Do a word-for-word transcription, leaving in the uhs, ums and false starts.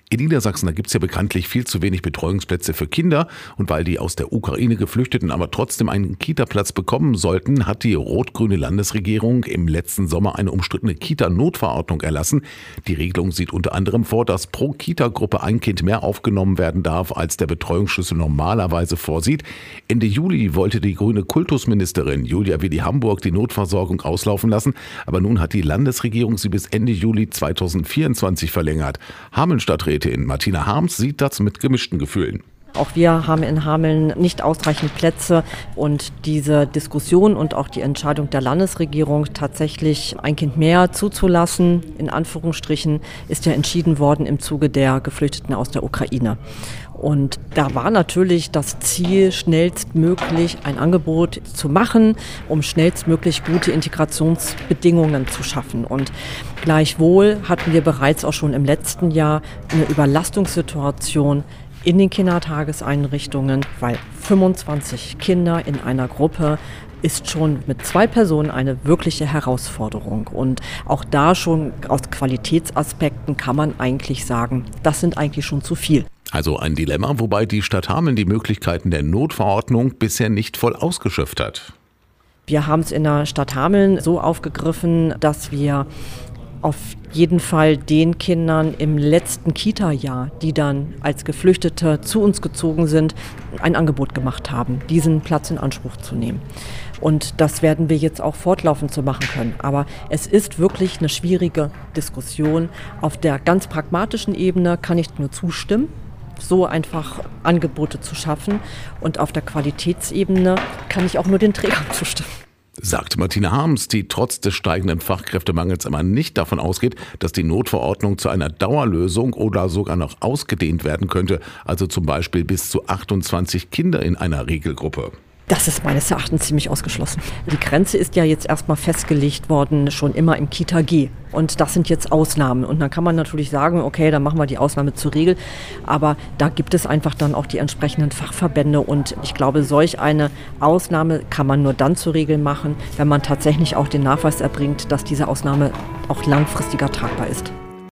In Niedersachsen, da gibt es ja bekanntlich viel zu wenig Betreuungsplätze für Kinder. Und weil die aus der Ukraine Geflüchteten aber trotzdem einen Kita-Platz bekommen sollten, hat die rot-grüne Landesregierung im letzten Sommer eine umstrittene Kita-Notverordnung erlassen. Die Regelung sieht unter anderem vor, dass pro Kita-Gruppe ein Kind mehr aufgenommen werden darf, als der Betreuungsschlüssel normalerweise vorsieht. Ende Juli wollte die grüne Kultusministerin Julia Willi-Hamburg die Notversorgung auslaufen lassen. Aber nun hat die Landesregierung sie bis Ende Juli zweitausendvierundzwanzig verlängert. Hameln-Stadträtin Martina Harms sieht das mit gemischten Gefühlen. Auch wir haben in Hameln nicht ausreichend Plätze und diese Diskussion und auch die Entscheidung der Landesregierung, tatsächlich ein Kind mehr zuzulassen, in Anführungsstrichen, ist ja entschieden worden im Zuge der Geflüchteten aus der Ukraine. Und da war natürlich das Ziel, schnellstmöglich ein Angebot zu machen, um schnellstmöglich gute Integrationsbedingungen zu schaffen. Und gleichwohl hatten wir bereits auch schon im letzten Jahr eine Überlastungssituation in den Kindertageseinrichtungen, weil fünfundzwanzig Kinder in einer Gruppe ist schon mit zwei Personen eine wirkliche Herausforderung. Und auch da schon aus Qualitätsaspekten kann man eigentlich sagen, das sind eigentlich schon zu viel. Also ein Dilemma, wobei die Stadt Hameln die Möglichkeiten der Notverordnung bisher nicht voll ausgeschöpft hat. Wir haben es in der Stadt Hameln so aufgegriffen, dass wir auf jeden Fall den Kindern im letzten Kita-Jahr, die dann als Geflüchtete zu uns gezogen sind, ein Angebot gemacht haben, diesen Platz in Anspruch zu nehmen. Und das werden wir jetzt auch fortlaufend so machen können. Aber es ist wirklich eine schwierige Diskussion. Auf der ganz pragmatischen Ebene kann ich nur zustimmen, so einfach Angebote zu schaffen. Und auf der Qualitätsebene kann ich auch nur den Trägern zustimmen. Sagt Martina Harms, die trotz des steigenden Fachkräftemangels aber nicht davon ausgeht, dass die Notverordnung zu einer Dauerlösung oder sogar noch ausgedehnt werden könnte, also zum Beispiel bis zu achtundzwanzig Kinder in einer Regelgruppe. Das ist meines Erachtens ziemlich ausgeschlossen. Die Grenze ist ja jetzt erstmal festgelegt worden, schon immer im Kita-G. Und das sind jetzt Ausnahmen. Und dann kann man natürlich sagen, okay, dann machen wir die Ausnahme zur Regel. Aber da gibt es einfach dann auch die entsprechenden Fachverbände. Und ich glaube, solch eine Ausnahme kann man nur dann zur Regel machen, wenn man tatsächlich auch den Nachweis erbringt, dass diese Ausnahme auch langfristiger tragbar ist.